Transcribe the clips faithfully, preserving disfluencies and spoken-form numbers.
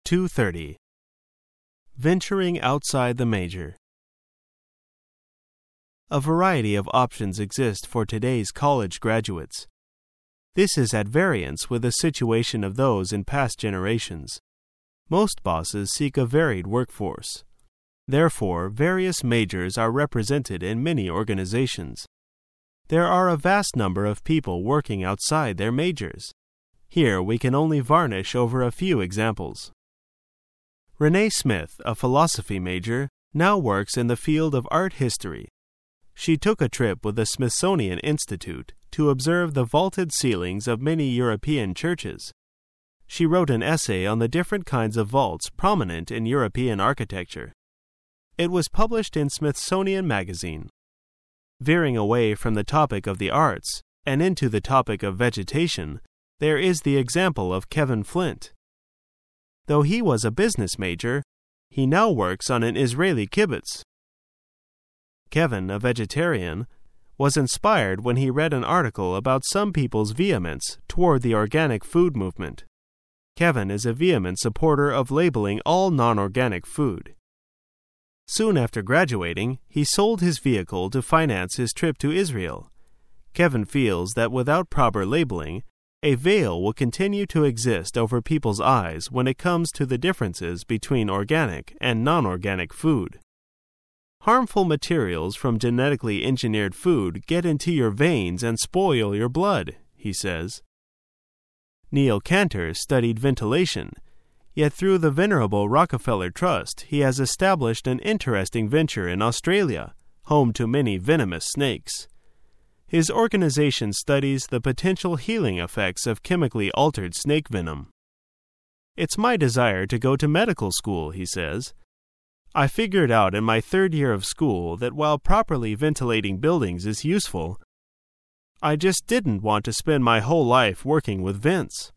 two thirty. Venturing outside the major. A variety of options exist for today's college graduates. This is at variance with the situation of those in past generations. Most bosses seek a varied workforce. Therefore, various majors are represented in many organizations. There are a vast number of people working outside their majors. Here we can only varnish over a few examples. Renee Smith, a philosophy major, now works in the field of art history. She took a trip with the Smithsonian Institute to observe the vaulted ceilings of many European churches. She wrote an essay on the different kinds of vaults prominent in European architecture. It was published in Smithsonian Magazine. Veering away from the topic of the arts and into the topic of vegetation, there is the example of Kevin Flint. Though he was a business major, he now works on an Israeli kibbutz. Kevin, a vegetarian, was inspired when he read an article about some people's vehemence toward the organic food movement. Kevin is a vehement supporter of labeling all non-organic food. Soon after graduating, he sold his vehicle to finance his trip to Israel. Kevin feels that without proper labeling, a veil will continue to exist over people's eyes when it comes to the differences between organic and non-organic food. Harmful materials from genetically engineered food get into your veins and spoil your blood, he says. Neil Cantor studied ventilation, yet through the venerable Rockefeller Trust he has established an interesting venture in Australia, home to many venomous snakes. His organization studies the potential healing effects of chemically altered snake venom. It's my desire to go to medical school, he says. I figured out in my third year of school that while properly ventilating buildings is useful, I just didn't want to spend my whole life working with vents.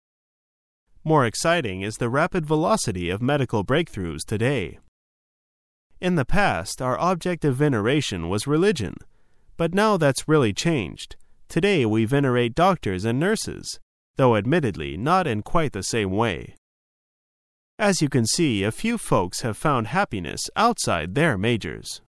More exciting is the rapid velocity of medical breakthroughs today. In the past, our object of veneration was religion. But now that's really changed. Today we venerate doctors and nurses, though admittedly not in quite the same way. As you can see, a few folks have found happiness outside their majors.